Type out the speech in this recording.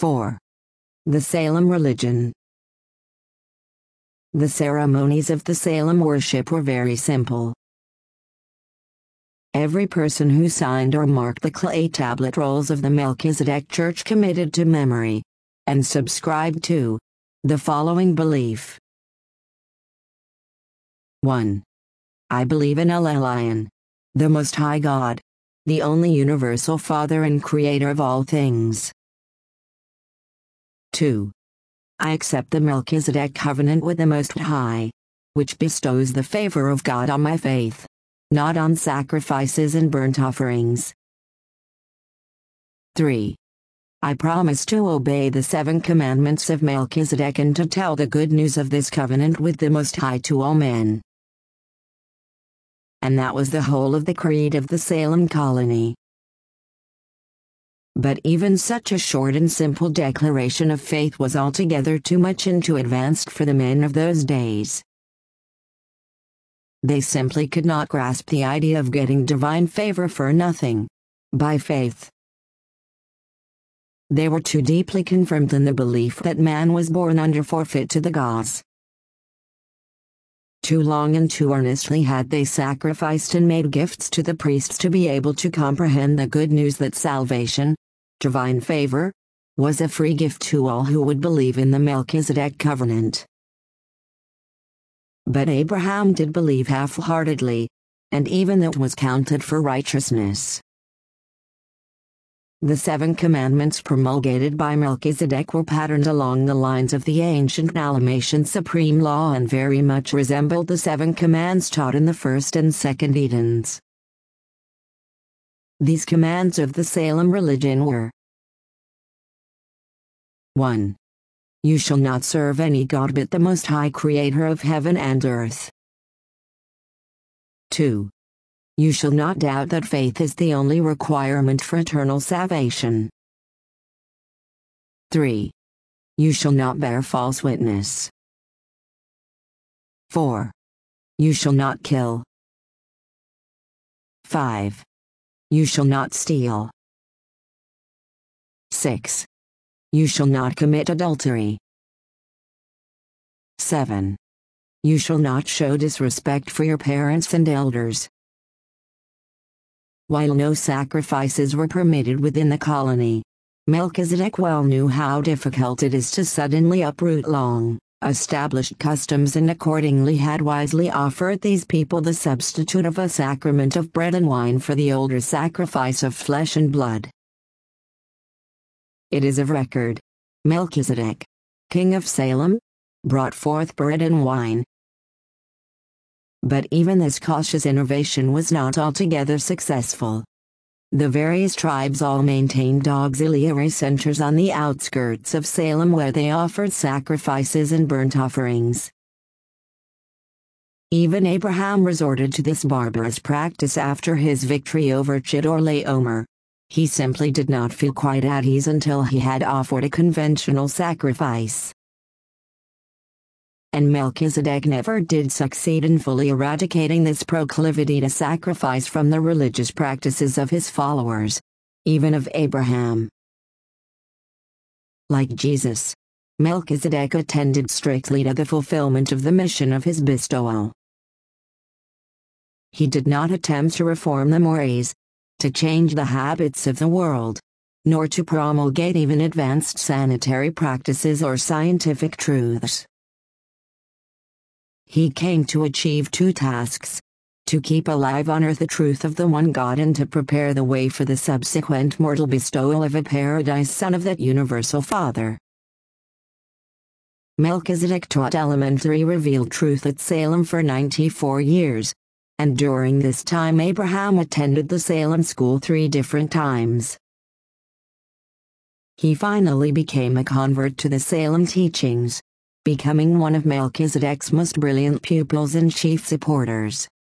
4. The Salem religion. The ceremonies of the Salem worship were very simple. Every person who signed or marked the clay tablet rolls of the Melchizedek Church committed to memory and subscribed to the following belief. 1. I believe in El Elyon, the Most High God, the only universal Father and Creator of all things. 2. I accept the Melchizedek covenant with the Most High, which bestows the favor of God on my faith, not on sacrifices and burnt offerings. 3. I promise to obey the 7 commandments of Melchizedek and to tell the good news of this covenant with the Most High to all men. And that was the whole of the creed of the Salem colony. But even such a short and simple declaration of faith was altogether too much and too advanced for the men of those days. They simply could not grasp the idea of getting divine favor for nothing, by faith. They were too deeply confirmed in the belief that man was born under forfeit to the gods. Too long and too earnestly had they sacrificed and made gifts to the priests to be able to comprehend the good news that salvation, divine favor, was a free gift to all who would believe in the Melchizedek covenant. But Abraham did believe half-heartedly, and even that was counted for righteousness. The 7 commandments promulgated by Melchizedek were patterned along the lines of the ancient Alamatian supreme law and very much resembled the 7 commands taught in the first and second Edens. These commands of the Salem religion were: 1. You shall not serve any god but the Most High Creator of heaven and earth. 2. You shall not doubt that faith is the only requirement for eternal salvation. 3. You shall not bear false witness. 4. You shall not kill. 5. You shall not steal. 6. You shall not commit adultery. 7. You shall not show disrespect for your parents and elders. While no sacrifices were permitted within the colony, Melchizedek well knew how difficult it is to suddenly uproot long established customs and accordingly had wisely offered these people the substitute of a sacrament of bread and wine for the older sacrifice of flesh and blood. It is of record, Melchizedek, king of Salem, brought forth bread and wine. But even this cautious innovation was not altogether successful. The various tribes all maintained auxiliary centers on the outskirts of Salem where they offered sacrifices and burnt offerings. Even Abraham resorted to this barbarous practice after his victory over Chedorlaomer. He simply did not feel quite at ease until he had offered a conventional sacrifice. And Melchizedek never did succeed in fully eradicating this proclivity to sacrifice from the religious practices of his followers, even of Abraham. Like Jesus, Melchizedek attended strictly to the fulfillment of the mission of his bestowal. He did not attempt to reform the mores, to change the habits of the world, nor to promulgate even advanced sanitary practices or scientific truths. He came to achieve 2 tasks: to keep alive on earth the truth of the one God and to prepare the way for the subsequent mortal bestowal of a paradise son of that universal Father. Melchizedek taught elementary revealed truth at Salem for 94 years, and during this time Abraham attended the Salem school 3 different times. He finally became a convert to the Salem teachings, becoming one of Melchizedek's most brilliant pupils and chief supporters.